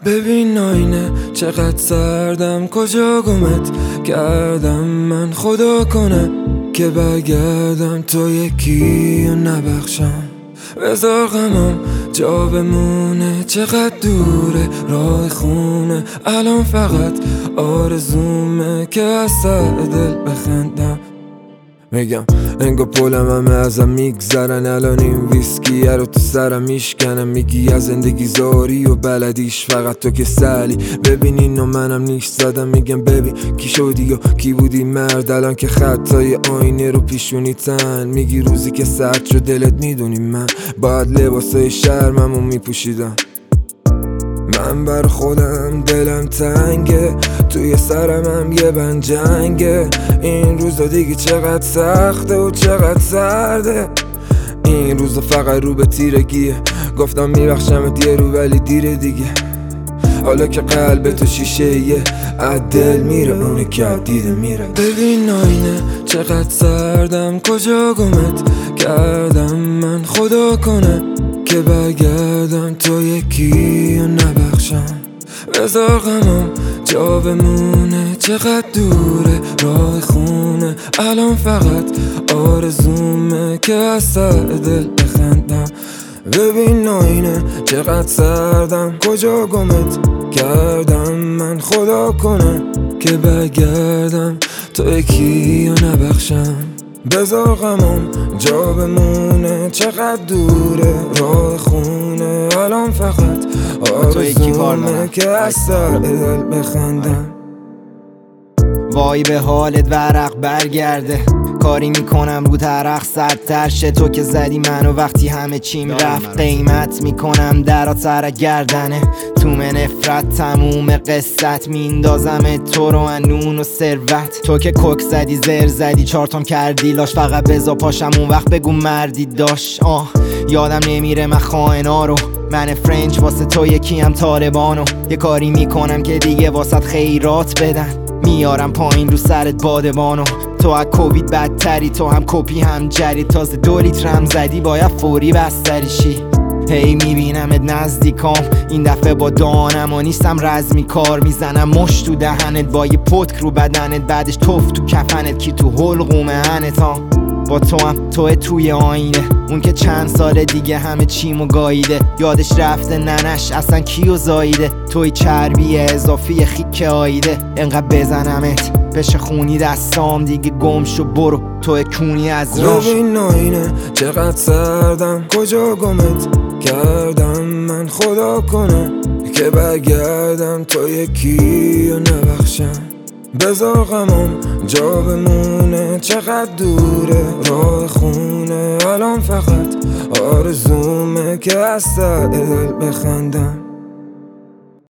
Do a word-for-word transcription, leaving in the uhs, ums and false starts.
ببین آینه چقدر سردم، کجا گمت کردم من، خدا کنه که برگردم تو یکی و نبخشم. بذار غمم جا بمونه، چقدر دوره راه خونه، الان فقط آرزومه که از سر دل بخندم. میگم انگا پولم همه ازم میگذرن، الان این ویسکیه رو تو سرم میشکنم. میگی از زندگی زاری و بلدیش فقط تو که سلی. ببین اینو منم نیش زدم، میگم ببین کی شدی و کی بودی مرد، الان که خطای آینه رو پیشونی تن. میگی روزی که سرد شد دلت میدونی من باید لباسای شرممو میپوشیدم. من بر خودم دلم تنگه، توی سرم هم یه بند جنگه. این روزا دیگه چقدر سخته و چقدر سرده، این روزا فقط رو به تیرگیه. گفتم میبخشمت یه رو ولی دیره دیگه، حالا که قلب تو شیشه یه عدل میره، اونه که دیده میره. ببین آینه چقدر سردم، کجا گمت کردم من، خدا کنه که برگردم تو یکی و نبخشم. بذار غمم جا بمونه، چقدر دوره راه خونه، الان فقط آرزومه که از سر دل بخندم. ببین آینه چقدر سردم، کجا گمت کردم من، خدا کنه که برگردم تو یکی و نبخشم. بذار غمم جا بمونه، چقدر دوره راه خونه، الان فقط آرزومه که از سر دل بخندم. وای به حالت ورق برگرده، کاری میکنم رو ترق سردتر شه. تو که زدی منو وقتی همه چیم رفت، قیمت میکنم درا سر گردنه. تو من نفرت تموم قصت میندازم تو رو انون و ثروت. تو که کوک زدی زر زدی چارتام کردی لاش، فقط بزا پاشم اون وقت بگو مردی داشت. آه یادم نمیره من خائنا رو، من فرنچ واسه تو یکی هم طالبانو. یه کاری میکنم که دیگه واسط خیرات بدن، میارم پایین رو سرت بادبانو. تو از کووید بدتری، تو هم کپی هم جری، تازه دو لیترم زدی باید فوری بستری شی. هی میبینمت نزدیکام، این دفعه با دانم و نیستم رزمی کار. میزنم مش تو دهنت با یه پتک رو بدنت، بعدش توف تو کفنت کی تو حلقومه هنتا. با تو هم توه توی آینه، اون که چند سال دیگه همه چیمو گاییده. یادش رفته ننش اصلا کیو زاییده، توی چربی اضافی خیک آیده. انقدر بزنمت بشه خونی دستام، دیگه گم شو برو توی کونی از راش. ببین آینه چقدر سردم، کجا گمت کردم من، خدا کنه که برگردم تو یکی و نبخشم. بذار غمم جا بمونه، چقدر دوره راه خونه، الان فقط آرزومه که از سر دل بخندم.